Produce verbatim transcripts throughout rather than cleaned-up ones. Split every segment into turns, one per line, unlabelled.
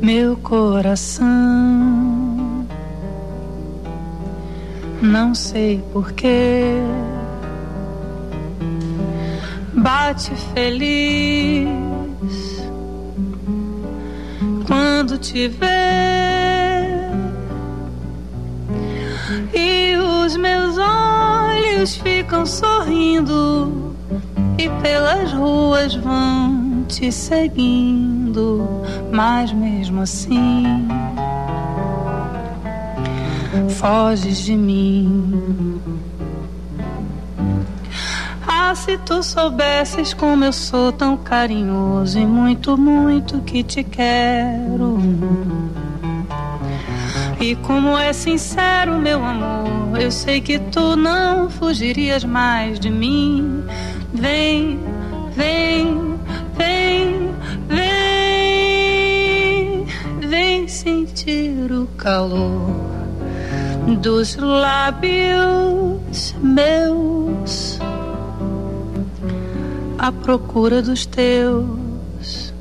Meu coração, não sei porquê, bate feliz quando te vê, e os meus olhos ficam sorrindo e pelas ruas vão te seguindo, mas mesmo assim foges de mim. Ah, se tu soubesses como eu sou tão carinhoso e muito, muito que te quero, e como é sincero meu amor, eu sei que tu não fugirias mais de mim. Vem, vem, vem, vem, vem sentir o calor dos lábios meus à procura dos teus.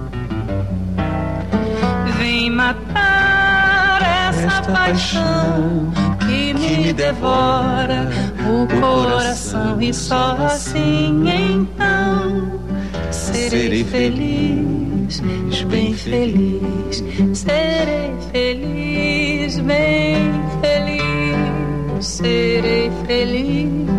Vem matar essa, essa paixão que me, me devora o coração, e só assim então serei feliz, bem feliz, serei feliz, bem feliz, serei feliz.